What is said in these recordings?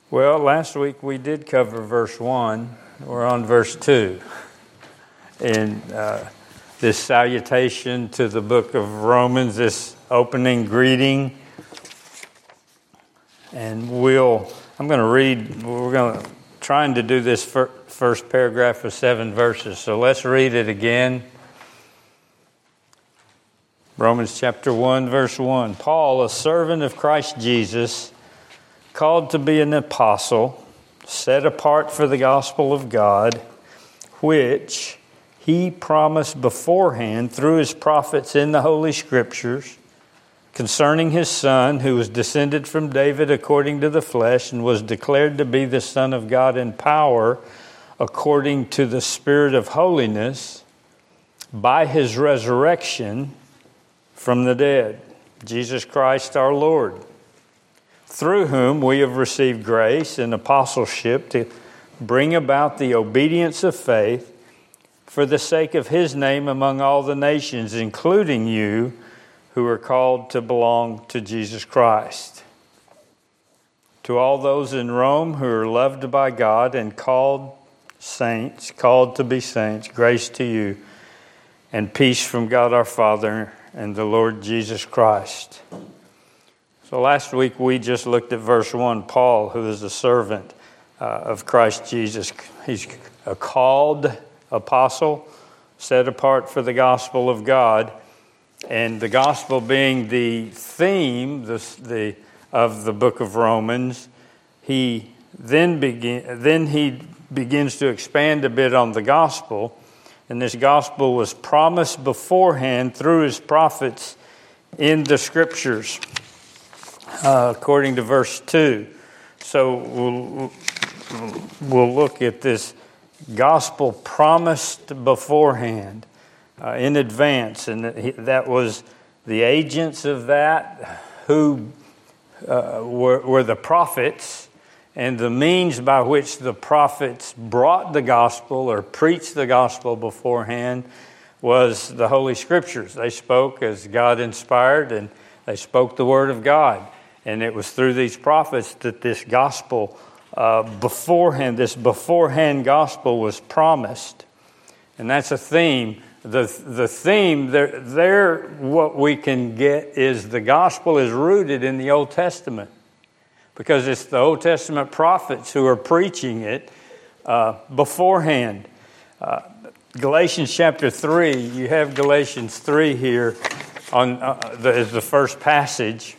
Well, last week we did cover verse 1. We're on verse 2. And this salutation to the book of Romans, this opening greeting. And I'm going to read, trying to do this first paragraph of 7 verses. So let's read it again. Romans chapter 1, verse 1. Paul, a servant of Christ Jesus, called to be an apostle, set apart for the gospel of God, which he promised beforehand through his prophets in the Holy Scriptures, concerning his Son, who was descended from David according to the flesh, and was declared to be the Son of God in power, according to the Spirit of holiness, by his resurrection from the dead, Jesus Christ our Lord, through whom we have received grace and apostleship to bring about the obedience of faith for the sake of his name among all the nations, including you who are called to belong to Jesus Christ. To all those in Rome who are loved by God and called to be saints, grace to you and peace from God our Father and the Lord Jesus Christ. So last week we just looked at verse 1. Paul, who is a servant of Christ Jesus, he's a called apostle, set apart for the gospel of God, and the gospel being the theme of the book of Romans. He begins to expand a bit on the gospel, and this gospel was promised beforehand through his prophets in the Scriptures. According to verse 2. So we'll look at this gospel promised beforehand, in advance. And that was the agents of that who were the prophets, and the means by which the prophets brought the gospel or preached the gospel beforehand was the Holy Scriptures. They spoke as God inspired, and they spoke the Word of God. And it was through these prophets that this gospel this beforehand gospel was promised. And that's a theme. The theme there, what we can get is the gospel is rooted in the Old Testament, because it's the Old Testament prophets who are preaching it beforehand. Galatians chapter 3, you have Galatians 3 here is the first passage.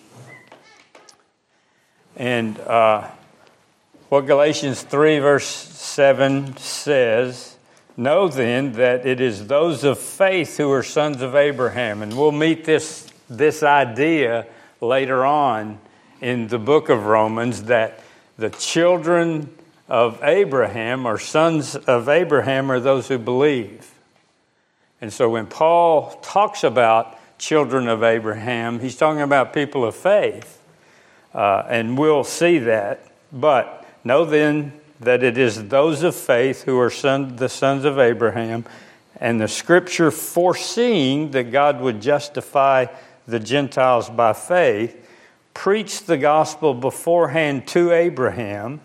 And what Galatians 3 verse 7 says, know then that it is those of faith who are sons of Abraham. And we'll meet this idea later on in the book of Romans, that the children of Abraham or sons of Abraham are those who believe. And so when Paul talks about children of Abraham, he's talking about people of faith. And we'll see that. But know then that it is those of faith who are the sons of Abraham, and the Scripture foreseeing that God would justify the Gentiles by faith, preached the gospel beforehand to Abraham,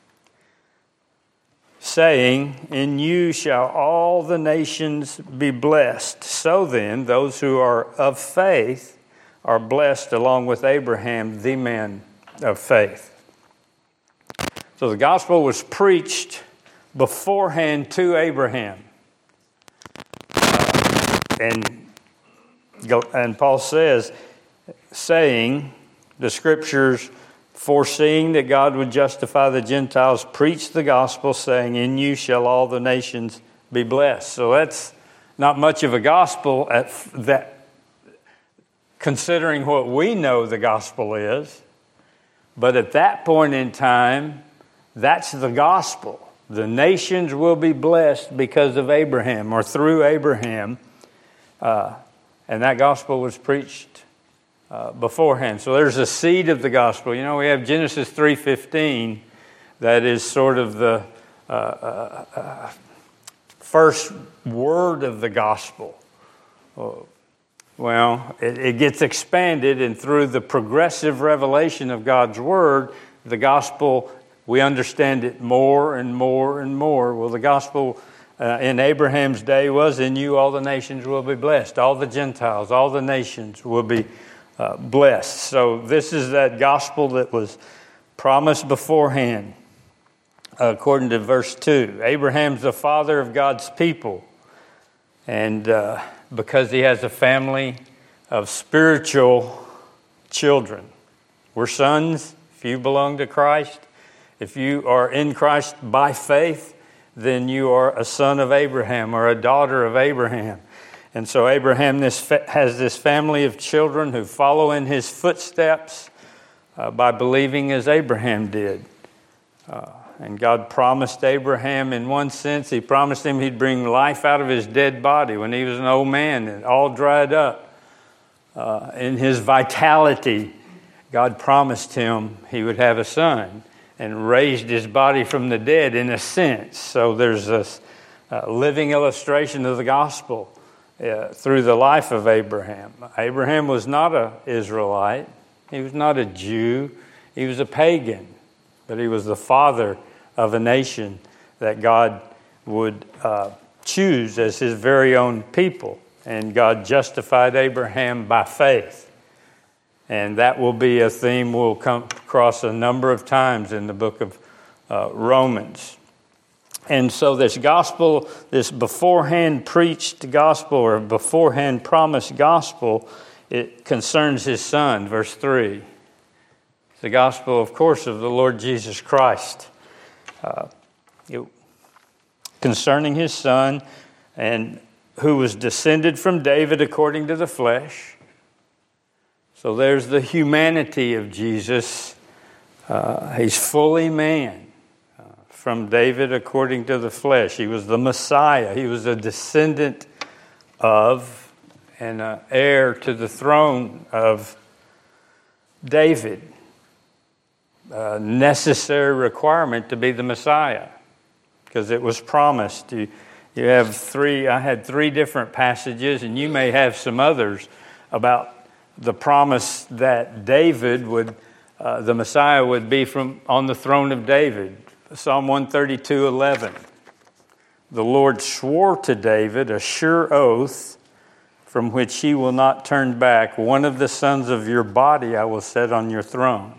saying, in you shall all the nations be blessed. So then, those who are of faith are blessed along with Abraham, the man of faith. So the gospel was preached beforehand to Abraham. And Paul says, saying, the Scriptures foreseeing that God would justify the Gentiles, preached the gospel, saying, in you shall all the nations be blessed. So that's not much of a gospel considering what we know the gospel is. But at that point in time, that's the gospel. The nations will be blessed because of Abraham or through Abraham. And that gospel was preached beforehand. So there's a seed of the gospel. You know, we have Genesis 3:15. That is sort of the first word of the gospel. Well, it gets expanded, and through the progressive revelation of God's Word, the gospel we understand it more and more and more. Well, the gospel in Abraham's day was, in you all the nations will be blessed. All the Gentiles, all the nations will be blessed. So this is that gospel that was promised beforehand. According to verse 2, Abraham's the father of God's people. And because he has a family of spiritual children. We're sons if you belong to Christ. If you are in Christ by faith, then you are a son of Abraham or a daughter of Abraham. And so Abraham has this family of children who follow in his footsteps by believing as Abraham did. And God promised Abraham, in one sense, he promised him he'd bring life out of his dead body when he was an old man and all dried up. In his vitality, God promised him he would have a son and raised his body from the dead in a sense. So there's this living illustration of the gospel through the life of Abraham. Abraham was not an Israelite. He was not a Jew. He was a pagan. But he was the father of a nation that God would choose as his very own people. And God justified Abraham by faith. And that will be a theme we'll come across a number of times in the book of Romans. And so this gospel, this beforehand preached gospel or beforehand promised gospel, it concerns his son, verse 3. The gospel, of course, of the Lord Jesus Christ. Concerning his son, and who was descended from David according to the flesh. So there's the humanity of Jesus. He's fully man from David according to the flesh. He was the Messiah. He was a descendant of and an heir to the throne of David. A necessary requirement to be the Messiah because it was promised. You have three. I had three different passages, and you may have some others about the promise that David would, the Messiah would be from on the throne of David. Psalm 132:11. The Lord swore to David a sure oath from which he will not turn back. One of the sons of your body I will set on your throne.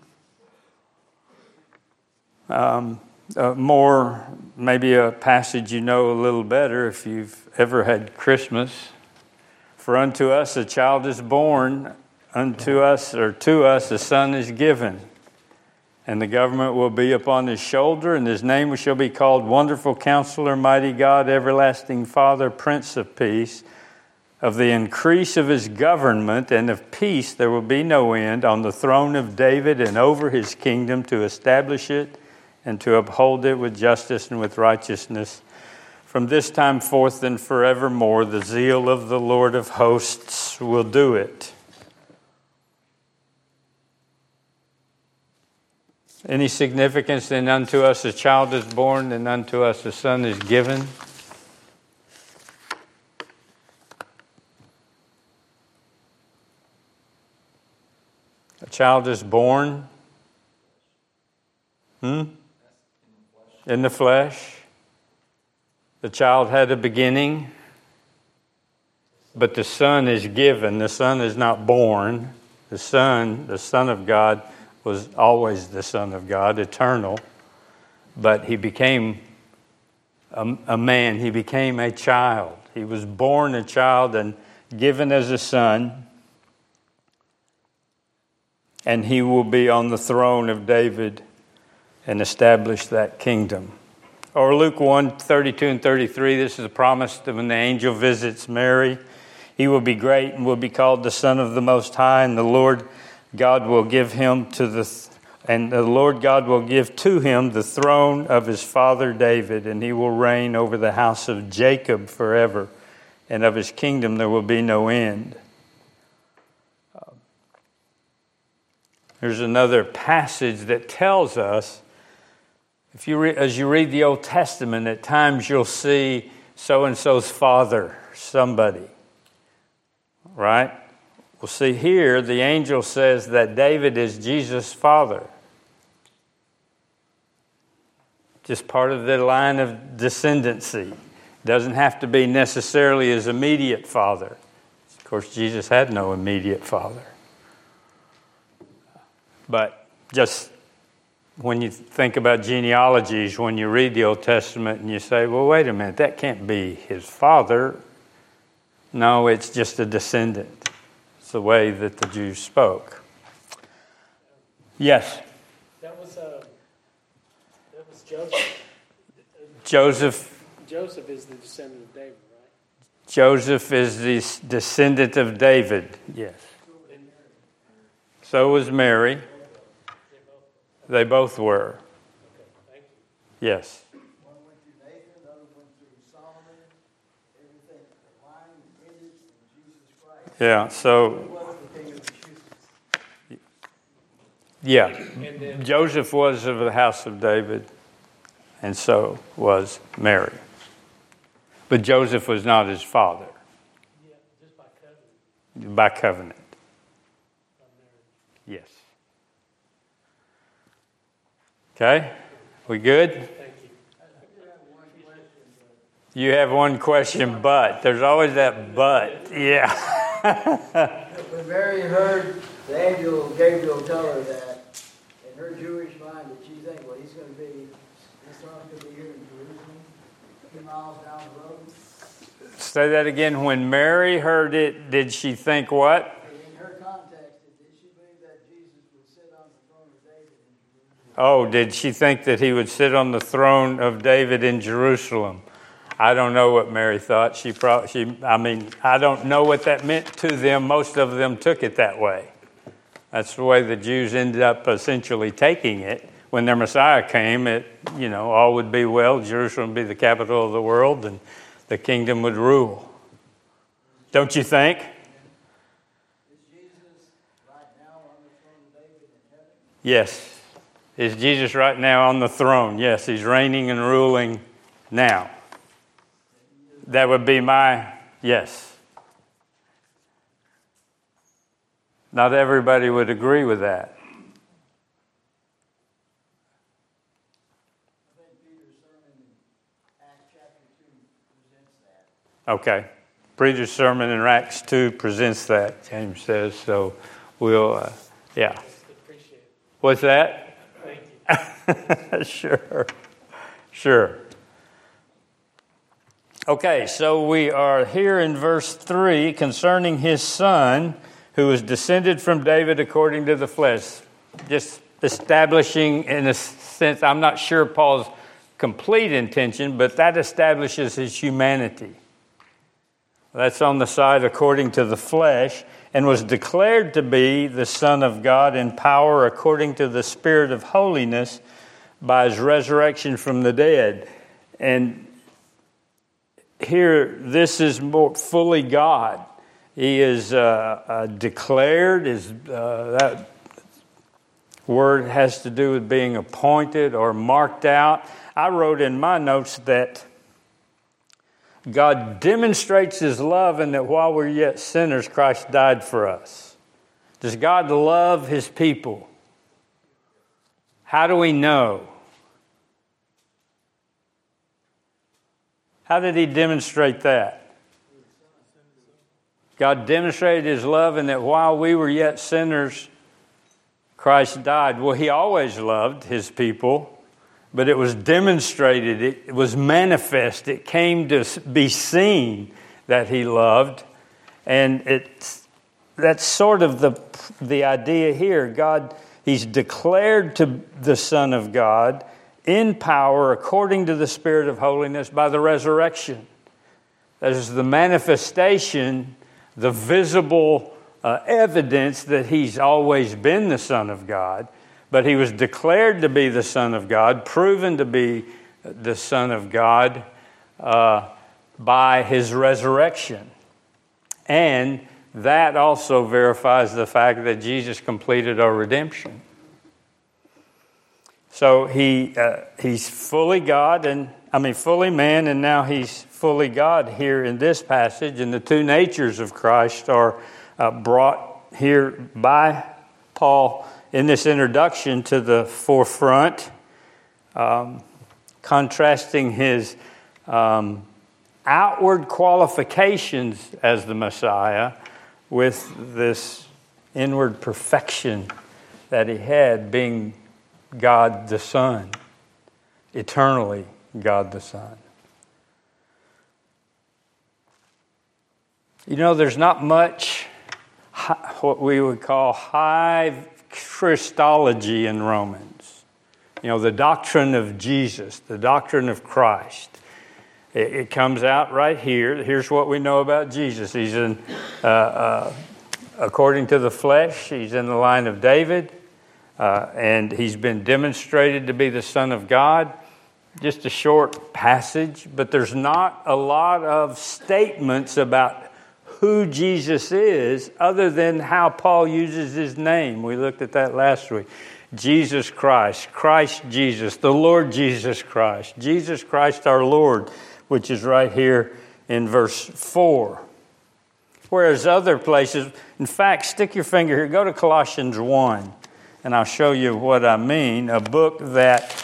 More, maybe a passage you know a little better if you've ever had Christmas. For unto us a child is born, unto us or to us a son is given. And the government will be upon his shoulder, and his name shall be called Wonderful Counselor, Mighty God, Everlasting Father, Prince of Peace. Of the increase of his government and of peace there will be no end on the throne of David and over his kingdom, to establish it and to uphold it with justice and with righteousness. From this time forth and forevermore, the zeal of the Lord of hosts will do it. Any significance in unto us a child is born and unto us a son is given? A child is born in the flesh. The child had a beginning, but the Son is given. The Son is not born. The Son of God, was always the Son of God, eternal. But he became a man. He became a child. He was born a child and given as a son. And he will be on the throne of David and establish that kingdom. Or Luke 1:32 and 33, this is a promise that when the angel visits Mary, he will be great and will be called the Son of the Most High, and the Lord God will give him to the throne of his father David, and he will reign over the house of Jacob forever, and of his kingdom there will be no end. There's another passage that tells us, as you read the Old Testament, at times you'll see so-and-so's father, somebody, right? Well, see here, the angel says that David is Jesus' father. just part of the line of descendancy. Doesn't have to be necessarily his immediate father. Of course, Jesus had no immediate father. But just when you think about genealogies, when you read the Old Testament and you say, well, wait a minute, that can't be his father. No, it's just a descendant. It's the way that the Jews spoke. Yes? That was Joseph. Joseph is the descendant of David, right? Joseph is the descendant of David, yes. So was Mary. They both were. Okay, thank you. Yes. One went through Nathan, the other went through Solomon, everything, the line, lineage, and Jesus Christ. Yeah, so, Who was the king of the Jews? yeah. Joseph was of the house of David, and so was Mary. But Joseph was not his father. Yeah, just by covenant. By covenant. By marriage. Yes. Okay? We good? Thank you. You have one question, but. There's always that but. Yeah. When Mary heard the angel Gabriel tell her that, in her Jewish mind, did she think, well, his son could be here in Jerusalem, a few miles down the road? Say that again. When Mary heard it, did she think what? In her context, did she believe that Jesus would sit on the throne of David in Jerusalem? Oh, did she think that he would sit on the throne of David in Jerusalem? I don't know what Mary thought. I don't know what that meant to them. Most of them took it that way. That's the way the Jews ended up essentially taking it. When their Messiah came, all would be well. Jerusalem would be the capital of the world, and the kingdom would rule. Don't you think? Is Jesus right now on the throne of David in heaven? Yes. Is Jesus right now on the throne? Yes, he's reigning and ruling now. That would be my yes. Not everybody would agree with that. I think Peter's sermon in Acts chapter 2 presents that. Okay. Preacher's sermon in Acts 2 presents that, James says. So we'll, yeah. Appreciate it. What's that? Thank you. Sure. Okay, so we are here in verse 3 concerning his son who was descended from David according to the flesh. Just establishing, in a sense, I'm not sure Paul's complete intention, but that establishes his humanity. That's on the side according to the flesh, and was declared to be the Son of God in power according to the Spirit of holiness by his resurrection from the dead. And here, this is more fully God. He is declared. That word has to do with being appointed or marked out. I wrote in my notes that God demonstrates his love in that while we're yet sinners, Christ died for us. Does God love his people? How do we know? How did he demonstrate that? God demonstrated his love in that while we were yet sinners, Christ died. Well, he always loved his people, but it was demonstrated, it was manifest, it came to be seen that he loved. And that's sort of the idea here. God, he's declared to the Son of God in power according to the Spirit of holiness by the resurrection. That is the manifestation, the visible evidence that he's always been the Son of God, but he was declared to be the Son of God, proven to be the Son of God by his resurrection. And that also verifies the fact that Jesus completed our redemption. So he's fully God, fully man, and now he's fully God here in this passage. And the two natures of Christ are brought here by Paul in this introduction to the forefront. contrasting his outward qualifications as the Messiah with this inward perfection that he had, being God the Son, eternally God the Son. You know, there's not much what we would call high Christology in Romans. You know, the doctrine of Jesus, the doctrine of Christ. It comes out right here. Here's what we know about Jesus. He's in, according to the flesh, he's in the line of David, and he's been demonstrated to be the Son of God. Just a short passage, but there's not a lot of statements about who Jesus is other than how Paul uses his name. We looked at that last week. Jesus Christ, Christ Jesus, the Lord Jesus Christ, Jesus Christ our Lord, which is right here in verse 4. Whereas other places, in fact, stick your finger here, go to Colossians 1, and I'll show you what I mean. A book that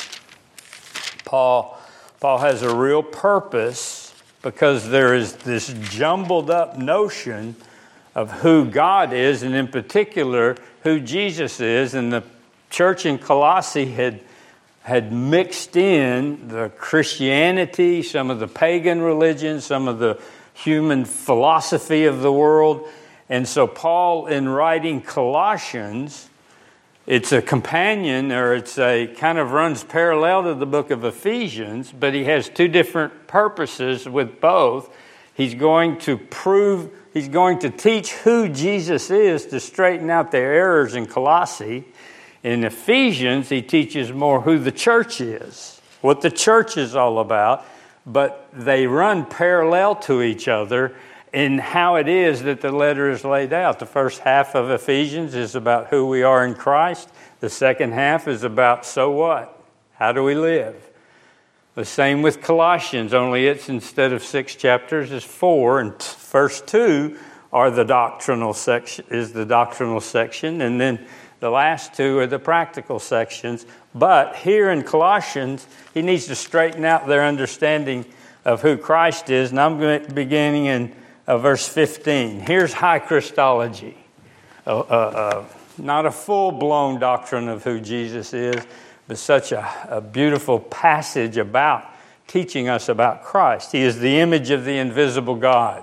Paul has a real purpose, because there is this jumbled up notion of who God is, and in particular who Jesus is. And the church in Colossae had mixed in the Christianity, some of the pagan religions, some of the human philosophy of the world. And so Paul, in writing Colossians, it's a companion, or it's a kind of runs parallel to the book of Ephesians, but he has two different purposes with both. He's going to teach who Jesus is to straighten out their errors in Colossae. In Ephesians, he teaches more who the church is, what the church is all about, but they run parallel to each other in how it is that the letter is laid out. The first half of Ephesians is about who we are in Christ. The second half is about, so what? How do we live? The same with Colossians, only it's instead of 6 chapters, it's 4, and first 2 are the doctrinal section, and then the last 2 are the practical sections. But here in Colossians, he needs to straighten out their understanding of who Christ is, and I'm beginning in verse 15. Here's high Christology. Not a full-blown doctrine of who Jesus is, but such a beautiful passage about teaching us about Christ. He is the image of the invisible God,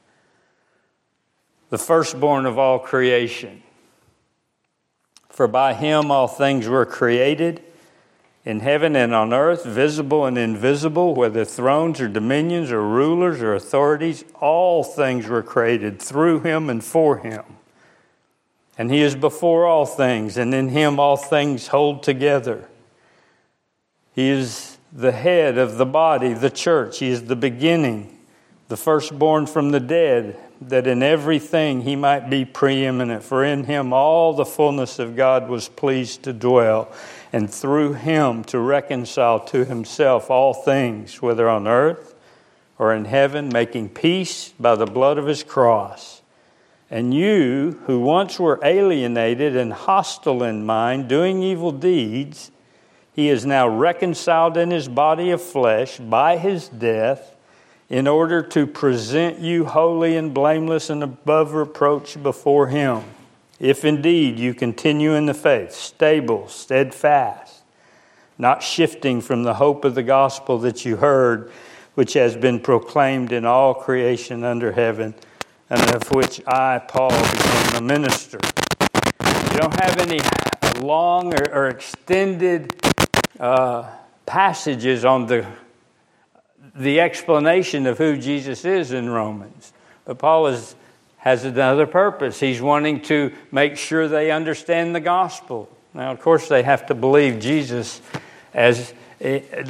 the firstborn of all creation. For by him all things were created, in heaven and on earth, visible and invisible, whether thrones or dominions or rulers or authorities, all things were created through him and for him. And he is before all things, and in him all things hold together. He is the head of the body, the church. He is the beginning, the firstborn from the dead, that in everything he might be preeminent. For in him all the fullness of God was pleased to dwell, and through him to reconcile to himself all things, whether on earth or in heaven, making peace by the blood of his cross. And you, who once were alienated and hostile in mind, doing evil deeds, he is now reconciled in his body of flesh by his death, in order to present you holy and blameless and above reproach before him. If indeed you continue in the faith, stable, steadfast, not shifting from the hope of the gospel that you heard, which has been proclaimed in all creation under heaven, and of which I, Paul, became a minister. You don't have any long or extended passages on the explanation of who Jesus is in Romans. But Paul has another purpose. He's wanting to make sure they understand the gospel. Now, of course, they have to believe Jesus as he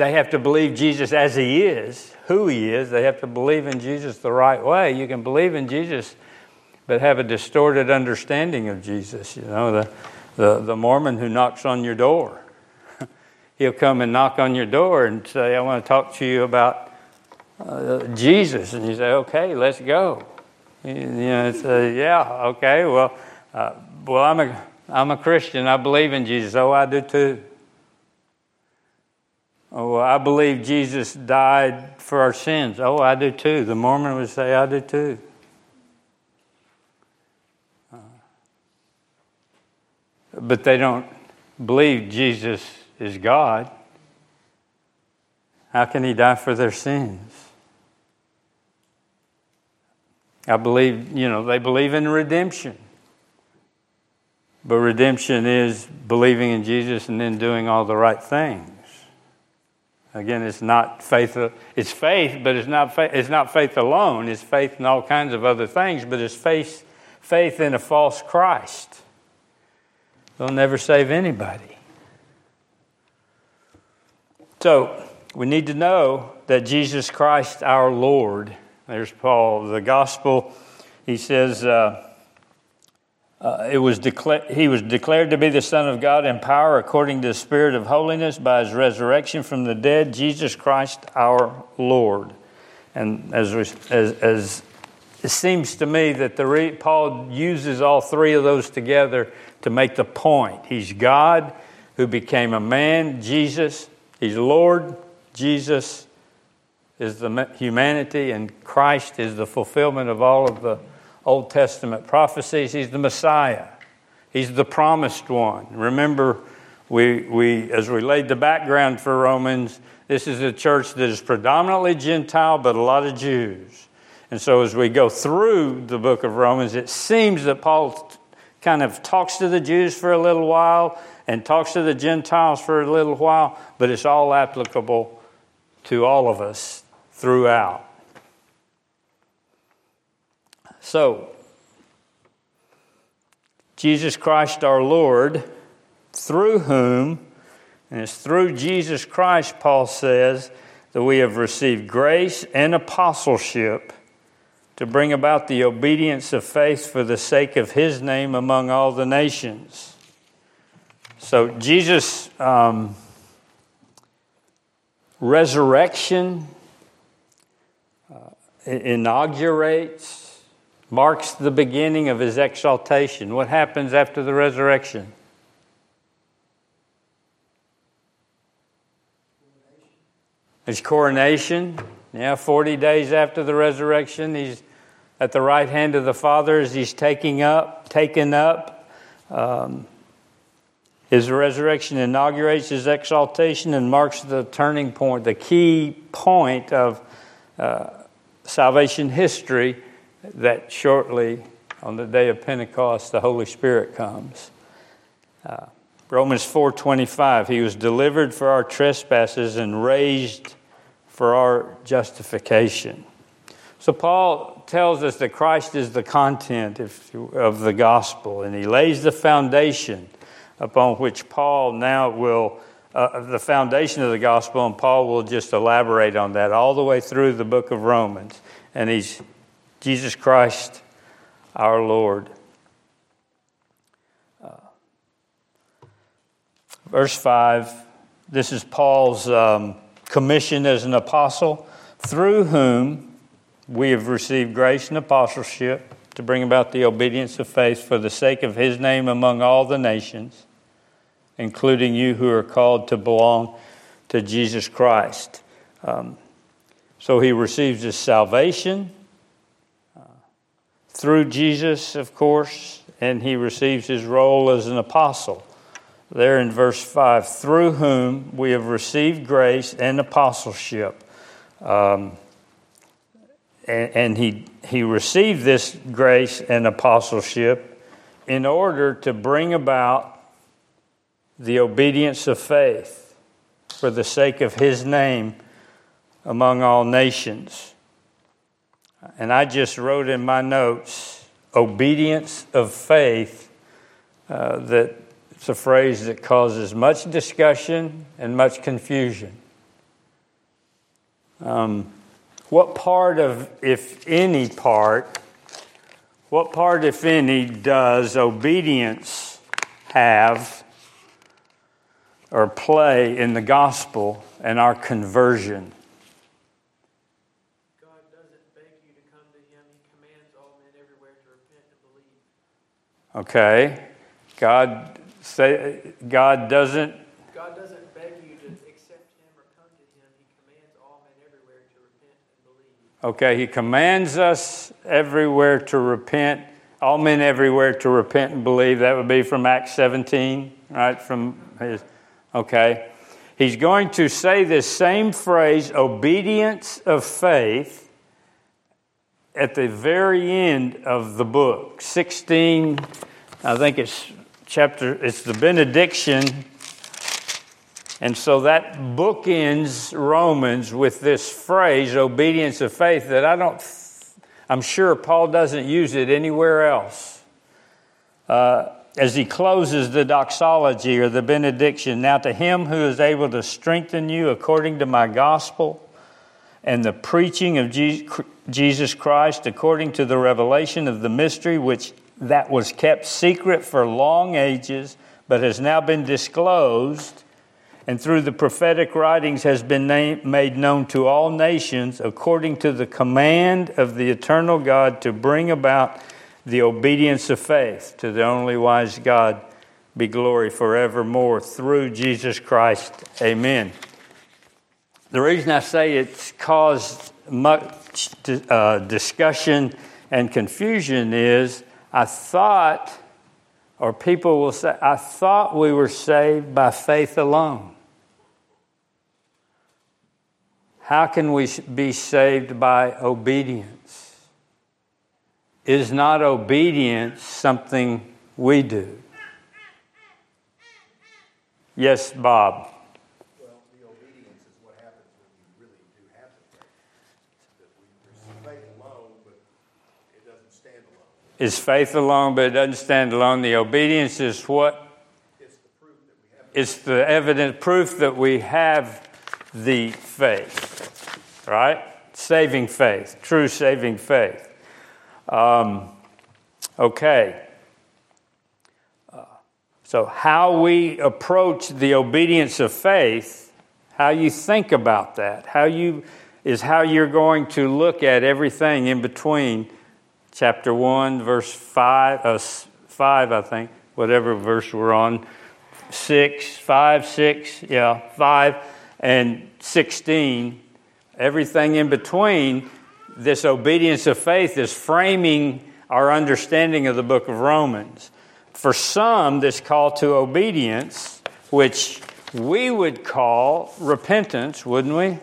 is, who he is. They have to believe in Jesus the right way. You can believe in Jesus, but have a distorted understanding of Jesus. You know, the Mormon who knocks on your door. He'll come and knock on your door and say, I want to talk to you about Jesus. And you say, okay, let's go. You know, say, yeah, okay, well, I'm a Christian. I believe in Jesus. Oh, I do too. Oh, I believe Jesus died for our sins. Oh, I do too. The Mormon would say, I do too. But they don't believe Jesus is God. How can he die for their sins? I believe, they believe in redemption. But redemption is believing in Jesus and then doing all the right things. Again, it's not faith. It's faith, but it's not faith alone. It's faith in all kinds of other things, but it's faith in a false Christ. They'll never save anybody. So we need to know that Jesus Christ, our Lord, there's Paul, the gospel, he says, he was declared to be the Son of God in power according to the Spirit of holiness by his resurrection from the dead, Jesus Christ our Lord. And as it seems to me that Paul uses all three of those together to make the point. He's God who became a man, Jesus. He's Lord, Jesus is the humanity, and Christ is the fulfillment of all of the Old Testament prophecies. He's the Messiah. He's the promised one. Remember, we as we laid the background for Romans, this is a church that is predominantly Gentile, but a lot of Jews. And so as we go through the book of Romans, it seems that Paul kind of talks to the Jews for a little while and talks to the Gentiles for a little while, but it's all applicable to all of us throughout. So, Jesus Christ our Lord, through whom, and it's through Jesus Christ, Paul says, that we have received grace and apostleship to bring about the obedience of faith for the sake of his name among all the nations. So Jesus' resurrection marks the beginning of his exaltation. What happens after the resurrection? His coronation. 40 days after the resurrection, he's at the right hand of the Father as he's taken up. His resurrection inaugurates his exaltation and marks the turning point, the key point of salvation history, that shortly on the day of Pentecost the Holy Spirit comes. Romans 4:25, he was delivered for our trespasses and raised for our justification. So Paul tells us that Christ is the content of the gospel, and he lays the foundation upon which Paul now will, the foundation of the gospel, and Paul will just elaborate on that all the way through the book of Romans. And he's Jesus Christ, our Lord. Verse 5, this is Paul's commission as an apostle, through whom we have received grace and apostleship to bring about the obedience of faith for the sake of his name among all the nations, including you who are called to belong to Jesus Christ. So he receives his salvation through Jesus, of course, and he receives his role as an apostle. There in verse 5, through whom we have received grace and apostleship. And he received this grace and apostleship in order to bring about the obedience of faith for the sake of his name among all nations. And I just wrote in my notes, obedience of faith, that it's a phrase that causes much discussion and much confusion. What part, if any, does obedience have or play in the gospel and our conversion? God doesn't beg you to come to him. He commands all men everywhere to repent and believe. Okay. God doesn't beg you to accept him or come Okay, he commands us everywhere to repent, all men everywhere to repent and believe. That would be from Acts 17, right? Okay. He's going to say this same phrase, obedience of faith, at the very end of the book. 16, I think it's the benediction. And so that bookends Romans with this phrase, obedience of faith, that I'm sure Paul doesn't use it anywhere else. As he closes the doxology or the benediction, now to him who is able to strengthen you according to my gospel and the preaching of Jesus Christ according to the revelation of the mystery which that was kept secret for long ages but has now been disclosed and through the prophetic writings has been made known to all nations according to the command of the eternal God to bring about the obedience of faith. To the only wise God be glory forevermore through Jesus Christ. Amen. The reason I say it's caused much discussion and confusion is people will say, I thought we were saved by faith alone. How can we be saved by obedience? Is not obedience something we do? Yes, Bob. Well, the obedience is what happens when you really do have the faith. That we receive faith alone, but it doesn't stand alone. Is faith alone, but it doesn't stand alone. The obedience is what? It's the proof that we have. It's the evident proof that we have the faith, right? Saving faith, true saving faith. Okay. So how we approach the obedience of faith, how you think about that, how you're going to look at everything in between chapter 1, verse 5, I think, whatever verse we're on, 5 and 16, everything in between. This obedience of faith is framing our understanding of the book of Romans. For some, this call to obedience, which we would call repentance, wouldn't we?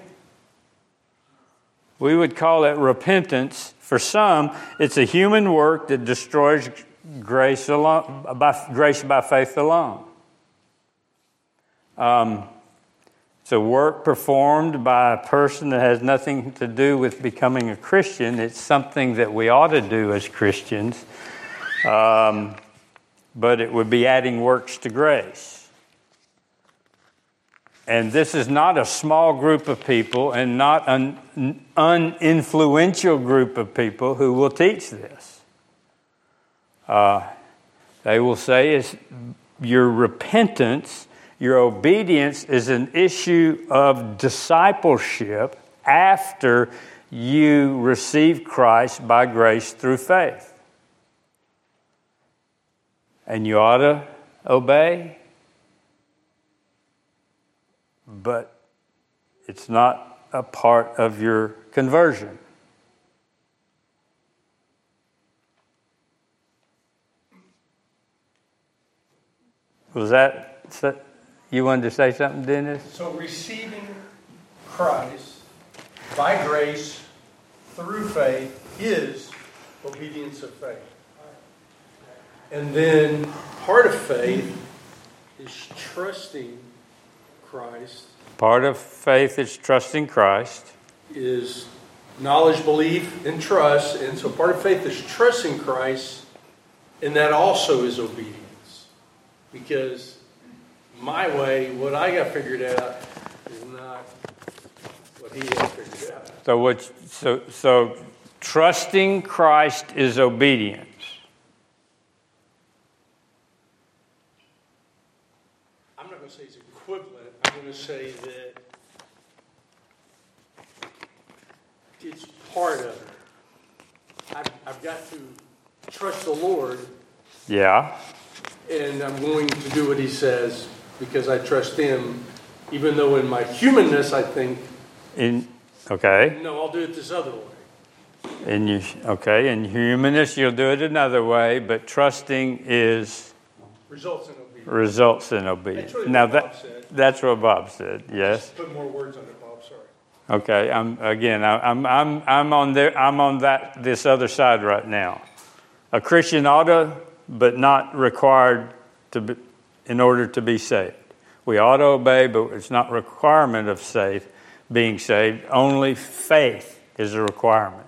We would call it repentance. For some, it's a human work that destroys grace by faith alone. It's a work performed by a person that has nothing to do with becoming a Christian. It's something that we ought to do as Christians. But it would be adding works to grace. And this is not a small group of people and not an uninfluential group of people who will teach this. They will say is your repentance, your obedience is an issue of discipleship after you receive Christ by grace through faith. And you ought to obey, but it's not a part of your conversion. Was that you wanted to say something, Dennis? So receiving Christ by grace through faith is obedience of faith. And then part of faith is trusting Christ. Part of faith is trusting Christ. Is knowledge, belief, and trust. And so part of faith is trusting Christ, and that also is obedience. Because my way, what I got figured out, is not what he has figured out. So trusting Christ is obedience. I'm not going to say it's equivalent. I'm going to say that it's part of it. I've got to trust the Lord. Yeah. And I'm going to do what he says because I trust him, even though in my humanness I think, Okay. no, I'll do it this other way. And in humanists, you'll do it another way, but trusting is Results in obedience. results in obedience. That's really Now what Bob said. that's what Bob said. Yes. Put more words on it, Bob. Sorry. Okay. I'm on there. I'm on this other side right now. A Christian ought to, but not required to be, in order to be saved. We ought to obey, but it's not a requirement of being saved. Only faith is a requirement.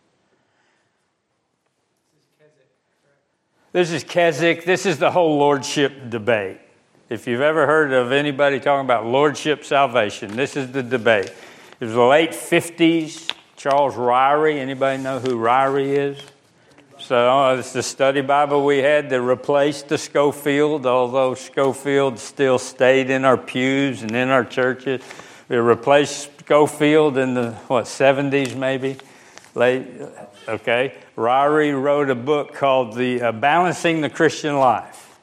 This is Keswick. This is the whole lordship debate. If you've ever heard of anybody talking about lordship salvation, this is the debate. It was the late 50s. Charles Ryrie. Anybody know who Ryrie is? So it's the study Bible we had that replaced the Schofield, although Schofield still stayed in our pews and in our churches. We replaced Schofield in the, 70s maybe? Late, okay. Ryrie wrote a book called the Balancing the Christian Life.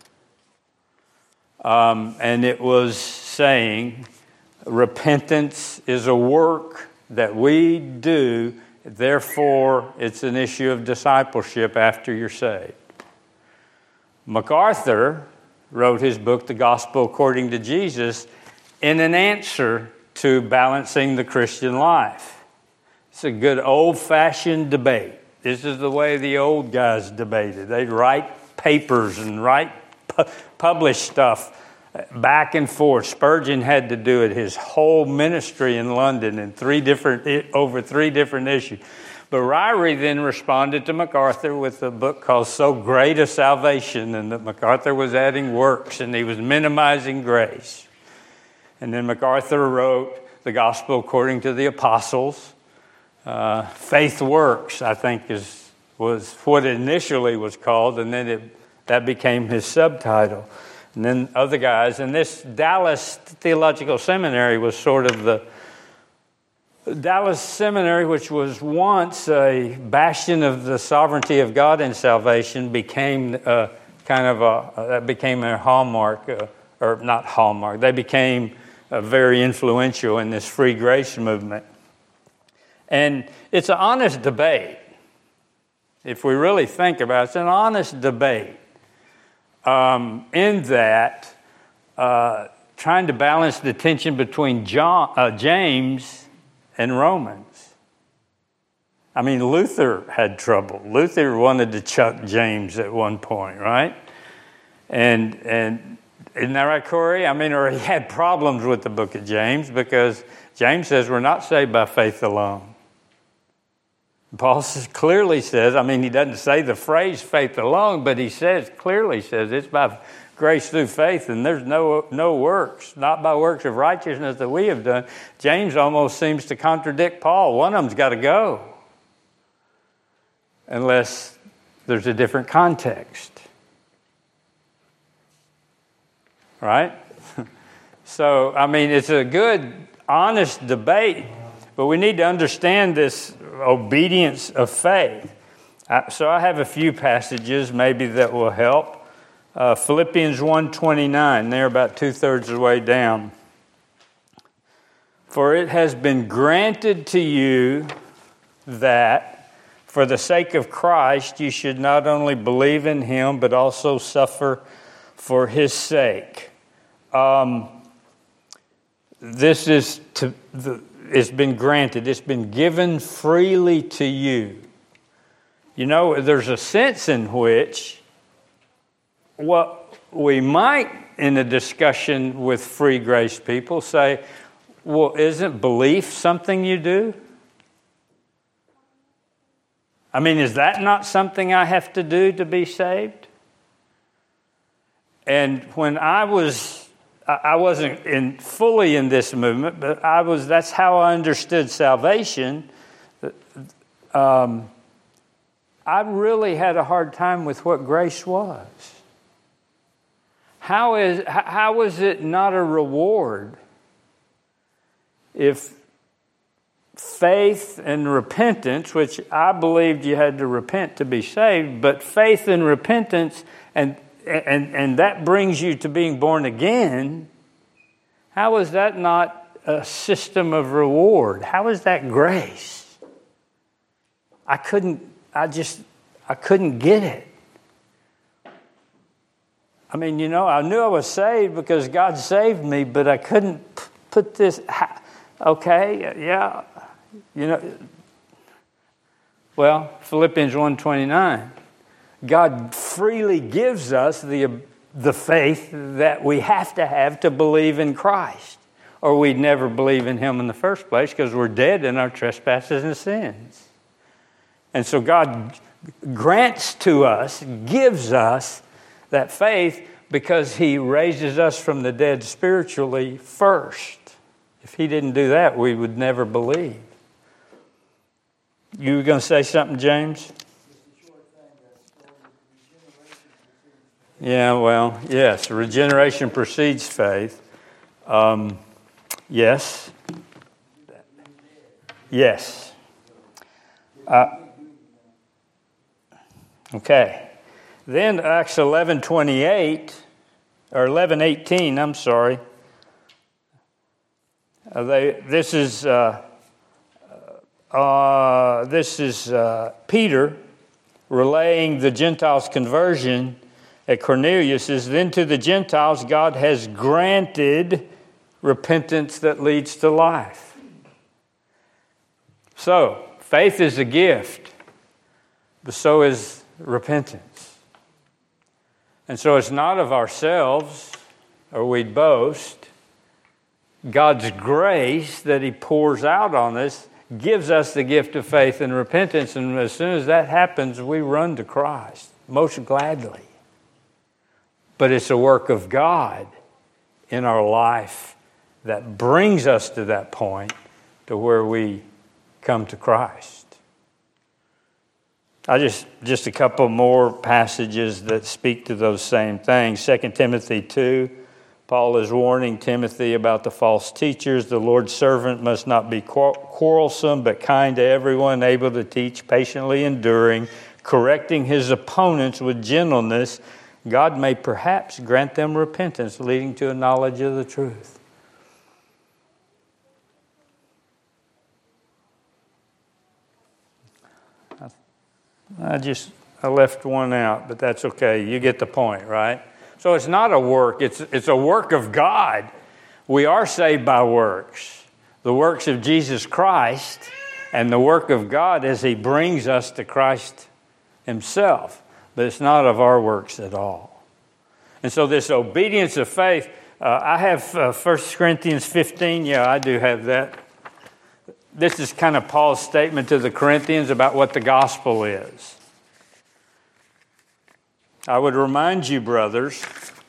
And it was saying repentance is a work that we do, therefore it's an issue of discipleship after you're saved. MacArthur wrote his book, The Gospel According to Jesus, in an answer to balancing the Christian life. It's a good old-fashioned debate. This is the way the old guys debated. They'd write papers and publish stuff back and forth. Spurgeon had to do it his whole ministry in London in over three different issues. But Ryrie then responded to MacArthur with a book called So Great a Salvation, and that MacArthur was adding works and he was minimizing grace. And then MacArthur wrote The Gospel According to the Apostles. Faith Works, I think, was what it initially was called, and then that became his subtitle. And then other guys, and this Dallas Theological Seminary was sort of the Dallas Seminary, which was once a bastion of the sovereignty of God in salvation, became that became their hallmark, or not hallmark. They became very influential in this free grace movement. And it's an honest debate. If we really think about it, it's an honest debate. In that, trying to balance the tension between James and Romans. I mean, Luther had trouble. Luther wanted to chuck James at one point, right? And isn't that right, Corey? I mean, or he had problems with the book of James because James says we're not saved by faith alone. Paul clearly says, I mean, he doesn't say the phrase faith alone, but he clearly says it's by grace through faith, and there's no works, not by works of righteousness that we have done. James almost seems to contradict Paul. One of them's got to go, unless there's a different context. Right? So, I mean, it's a good, honest debate, but we need to understand this obedience of faith. So I have a few passages maybe that will help. Philippians 1:29, they're about 2/3 of the way down. For it has been granted to you that for the sake of Christ you should not only believe in him but also suffer for his sake. This is it's been granted. It's been given freely to you. You know, there's a sense in which what we might, in a discussion with free grace people, say, well, isn't belief something you do? I mean, is that not something I have to do to be saved? And when I wasn't fully in this movement, but that's how I understood salvation. I really had a hard time with what grace was. How is it not a reward if faith and repentance, which I believed you had to repent to be saved, but faith and repentance and that brings you to being born again, how is that not a system of reward? How is that grace? I couldn't get it. I mean, I knew I was saved because God saved me, but I couldn't put this, okay, yeah, well, Philippians 1:29, God freely gives us the faith that we have to believe in Christ, or we'd never believe in Him in the first place because we're dead in our trespasses and sins. And so God grants to us, gives us that faith because He raises us from the dead spiritually first. If He didn't do that, we would never believe. You were going to say something, James? Yeah, well, yes, regeneration precedes faith. Yes. Yes. Okay. Then Acts 11:28 or 11:18. I'm sorry. This is Peter relaying the Gentiles' conversion at Cornelius. Is then to the Gentiles God has granted repentance that leads to life. So faith is a gift, but so is repentance. And so it's not of ourselves, or we'd boast. God's grace that He pours out on us gives us the gift of faith and repentance. And as soon as that happens, we run to Christ, most gladly. But it's a work of God in our life that brings us to that point to where we come to Christ. Just a couple more passages that speak to those same things. 2 Timothy 2, Paul is warning Timothy about the false teachers. The Lord's servant must not be quarrelsome, but kind to everyone, able to teach, patiently enduring, correcting his opponents with gentleness. God may perhaps grant them repentance, leading to a knowledge of the truth. I left one out, but that's okay. You get the point, right? So it's not a work. It's a work of God. We are saved by works. The works of Jesus Christ and the work of God as He brings us to Christ Himself. But it's not of our works at all. And so this obedience of faith, I have 1 Corinthians 15. Yeah, I do have that. This is kind of Paul's statement to the Corinthians about what the gospel is. I would remind you, brothers,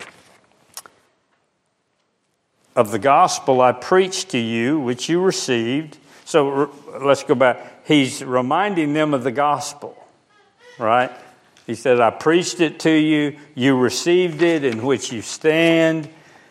of the gospel I preached to you, which you received. So let's go back. He's reminding them of the gospel, right? He said, I preached it to you, you received it, in which you stand,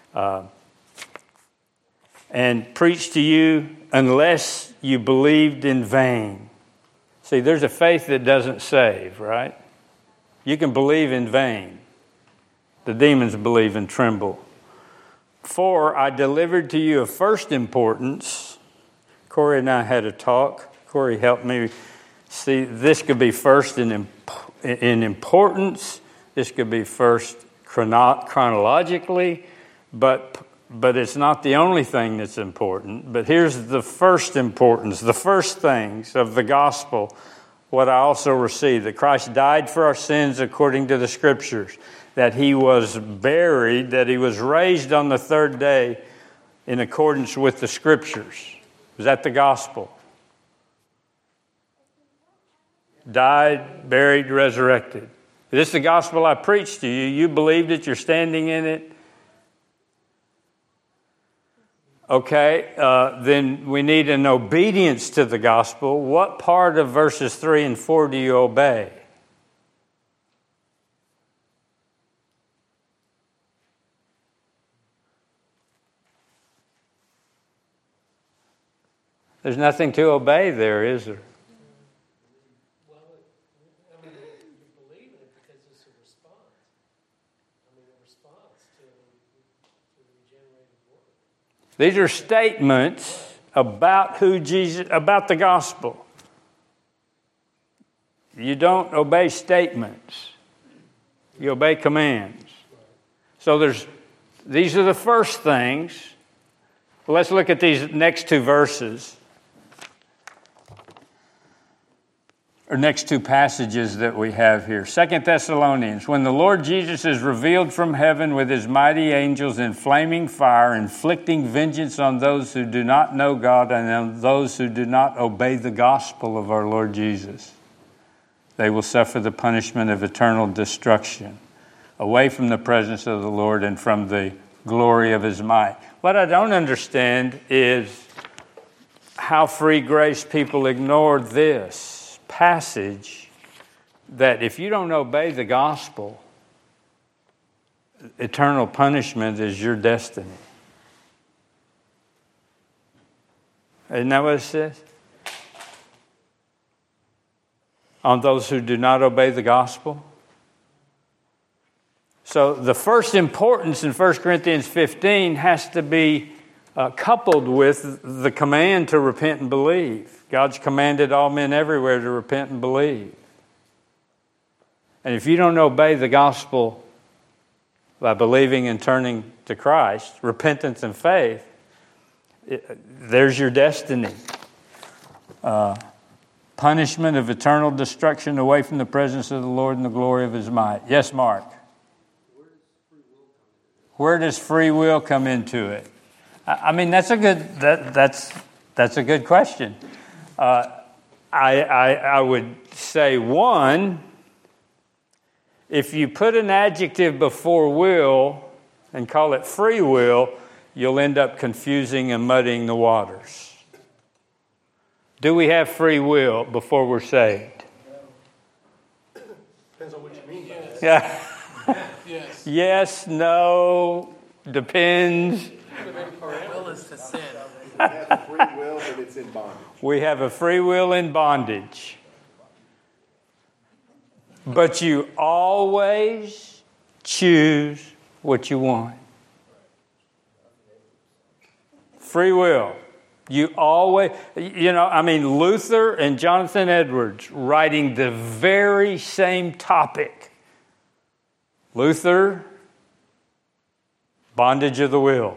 and preached to you unless you believed in vain. See, there's a faith that doesn't save, right? You can believe in vain. The demons believe and tremble. For I delivered to you of first importance. Corey and I had a talk. Corey helped me see this could be first in importance. This could be first chronologically, but it's not the only thing that's important. But here's the first importance, the first things of the gospel, what I also received, that Christ died for our sins according to the Scriptures, that He was buried, that He was raised on the third day in accordance with the Scriptures. Is that the gospel? Died, buried, resurrected. This is the gospel I preached to you. You believed it. You're standing in it. Okay, then we need an obedience to the gospel. What part of verses 3 and 4 do you obey? There's nothing to obey there, is there? Well, I mean, you believe in it because it's a response. I mean, a response to the regenerated word. These are statements about who Jesus, about the gospel. You don't obey statements. You obey commands. So these are the first things. Well, let's look at these next two verses. Or next two passages that we have here. 2 Thessalonians. When the Lord Jesus is revealed from heaven with his mighty angels in flaming fire, inflicting vengeance on those who do not know God and on those who do not obey the gospel of our Lord Jesus. They will suffer the punishment of eternal destruction, away from the presence of the Lord and from the glory of his might. What I don't understand is how free grace people ignore this passage, that if you don't obey the gospel, eternal punishment is your destiny. Isn't that what it says? On those who do not obey the gospel. So the first importance in 1 Corinthians 15 has to be coupled with the command to repent and believe. God's commanded all men everywhere to repent and believe. And if you don't obey the gospel by believing and turning to Christ, repentance and faith, there's your destiny. Punishment of eternal destruction away from the presence of the Lord and the glory of his might. Yes, Mark? Where does free will come into it? I mean, that's a good question. I would say, one, if you put an adjective before will and call it free will, you'll end up confusing and muddying the waters. Do we have free will before we're saved? Depends on what you mean by that. Yeah. Yes. Yes, no, depends. Will is to sin. We have a free will, but it's in bondage. We have a free will in bondage. But you always choose what you want. Free will. You always, Luther and Jonathan Edwards writing the very same topic. Luther, bondage of the will.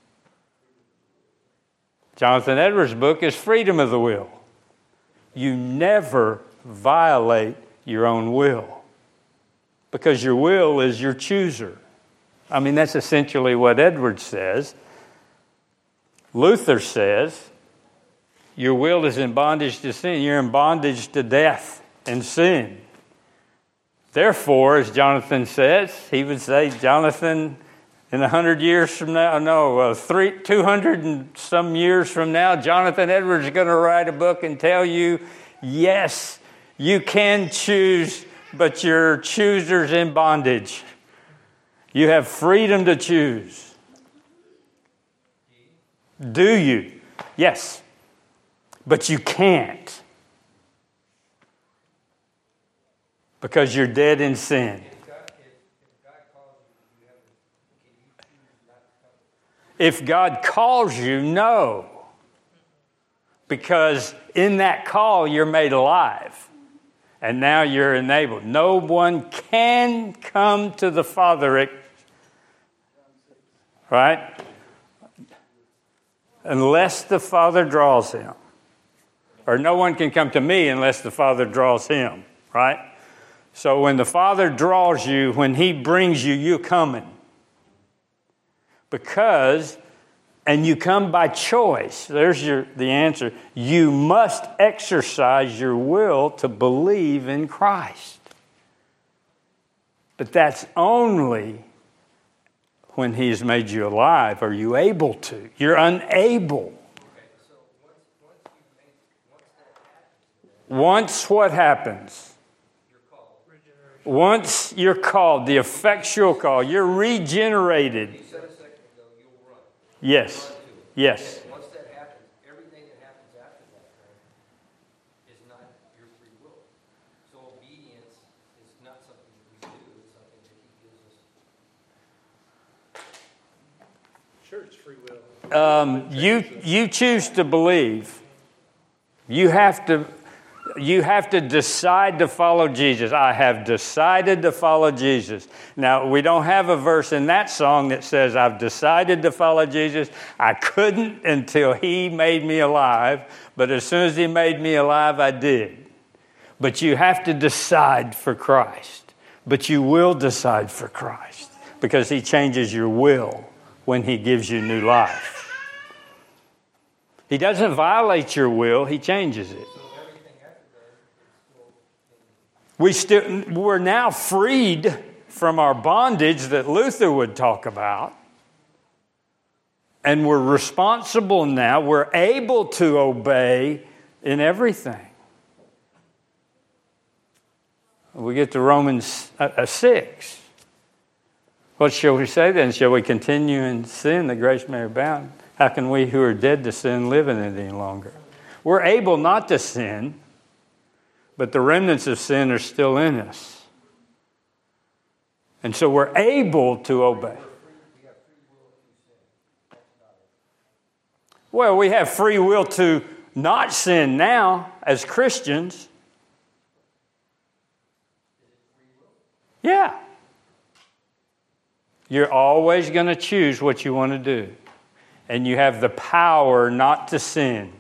Jonathan Edwards' book is freedom of the will. You never violate your own will because your will is your chooser. I mean, that's essentially what Edwards says. Luther says your will is in bondage to sin. You're in bondage to death and sin. Therefore, as Jonathan says, he would say, Jonathan, in 100 years from now, 200 and some years from now, Jonathan Edwards is going to write a book and tell you, yes, you can choose, but your chooser's in bondage. You have freedom to choose. Do you? Yes. But you can't. Because you're dead in sin. If God calls you, no. Because in that call, you're made alive. And now you're enabled. No one can come to the Father, right? Unless the Father draws him. Or no one can come to me unless the Father draws him, right? So when the Father draws you, when he brings you, you're coming. And you come by choice. There's the answer. You must exercise your will to believe in Christ. But that's only when he's made you alive are you able to. You're unable. Once what happens? Once you're called, the effectual call, you're regenerated. You said a second ago, you'll run. Yes. Yes. Once that happens, everything that happens after that is not your free will. So obedience is not something that we do, it's something that he gives us. Sure, it's free will. You choose to believe. You have to. You have to decide to follow Jesus. I have decided to follow Jesus. Now, we don't have a verse in that song that says, I've decided to follow Jesus. I couldn't until He made me alive, but as soon as He made me alive, I did. But you have to decide for Christ. But you will decide for Christ because He changes your will when He gives you new life. He doesn't violate your will, He changes it. We're now freed from our bondage that Luther would talk about. And we're responsible now. We're able to obey in everything. We get to Romans 6. What shall we say then? Shall we continue in sin that grace may abound? How can we who are dead to sin live in it any longer? We're able not to sin, but the remnants of sin are still in us. And so we're able to obey. Well, we have free will to not sin now as Christians. Yeah. You're always going to choose what you want to do. And you have the power not to sin.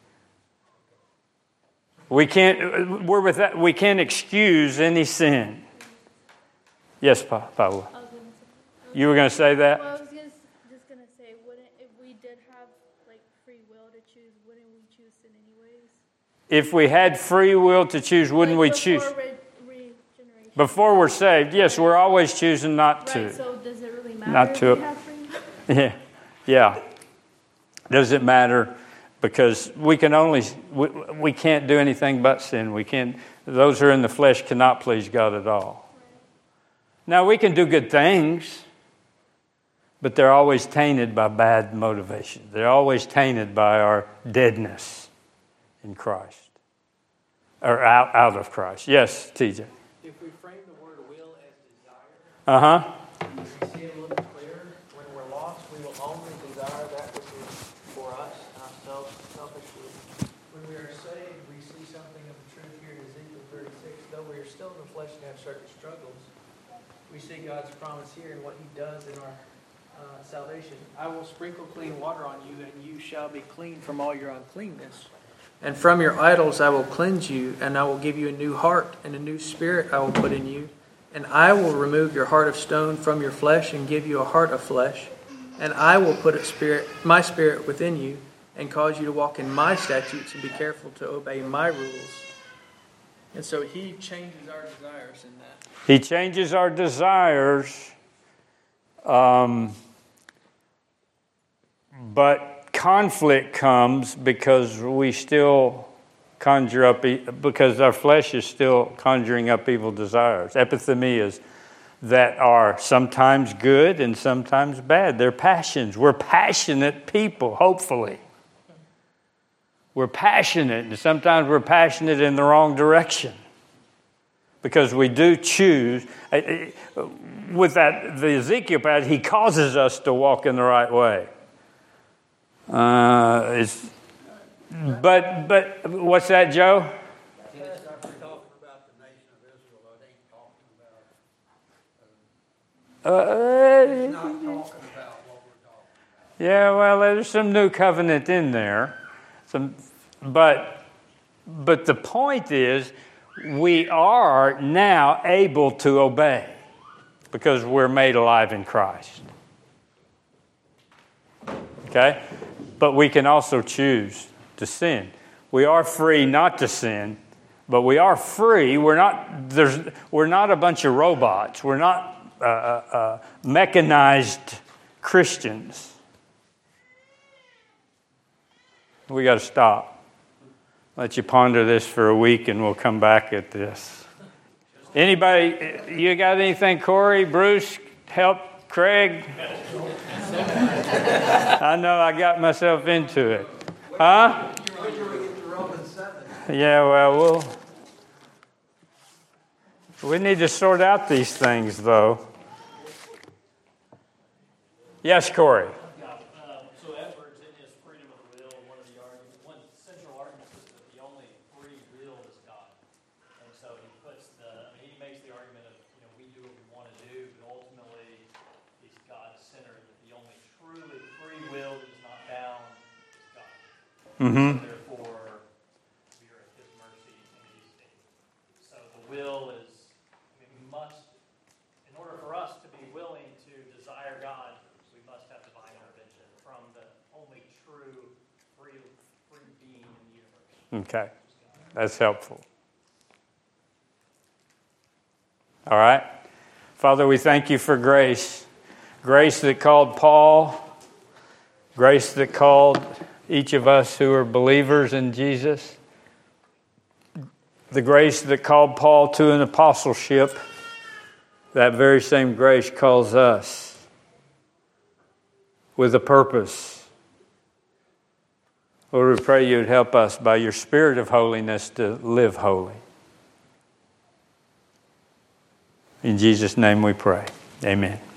We can't excuse any sin. Yes, Paula. You were going to say that? Well, I was just going to say, if we did have free will to choose, wouldn't we choose sin anyways? If we had free will to choose, wouldn't we choose? Regeneration. Before we're saved, yes, we're always choosing not to. Right, so does it really matter Not to. if we have free will? Yeah. Does it matter? Because we can't do anything but sin. Those who are in the flesh cannot please God at all. Now, we can do good things, but they're always tainted by bad motivation. They're always tainted by our deadness in Christ, or out of Christ. Yes, TJ. If we frame the word will as desire, we see it a little clearer. When we're lost, we will only desire that which is for us, not selfishly. When we are saved, we see something of the truth here in Ezekiel 36. Though we are still in the flesh and have certain struggles, we see God's promise here and what He does in our salvation. I will sprinkle clean water on you, and you shall be clean from all your uncleanness. And from your idols I will cleanse you, and I will give you a new heart, and a new spirit I will put in you. And I will remove your heart of stone from your flesh and give you a heart of flesh. And I will put my spirit within you and cause you to walk in my statutes and be careful to obey my rules. And so He changes our desires in that. He changes our desires, but conflict comes because we still conjure up, because our flesh is still conjuring up evil desires, epithemias that are sometimes good and sometimes bad. They're passions. We're passionate people, hopefully. We're passionate, and sometimes we're passionate in the wrong direction. Because we do choose, with the Ezekiel passage, He causes us to walk in the right way. But what's that, Joe? It's not talking about the nation of Israel. It ain't talking about. It's not talking about what we're talking about. Yeah, well, there's some new covenant in there. But the point is, we are now able to obey because we're made alive in Christ. Okay? But we can also choose to sin. We are free not to sin, but we are free. We're not a bunch of robots. We're not mechanized Christians. We got to stop. Let you ponder this for a week, and we'll come back at this. Anybody, you got anything, Corey, Bruce, help Craig? I know I got myself into it. Huh? Yeah, well, we need to sort out these things, though. Yes, Corey. So Edwards, in his freedom of the will, one central argument is that the only free will is Mm-hmm. So therefore, we are at His mercy in these things. So the will is, we must, in order for us to be willing to desire God, we must have divine intervention from the only true free being in the universe. Okay. That's helpful. All right. Father, we thank you for grace. Grace that called Paul. Grace that called each of us who are believers in Jesus. The grace that called Paul to an apostleship. That very same grace calls us with a purpose. Lord, we pray you would help us by your spirit of holiness to live holy. In Jesus' name we pray. Amen.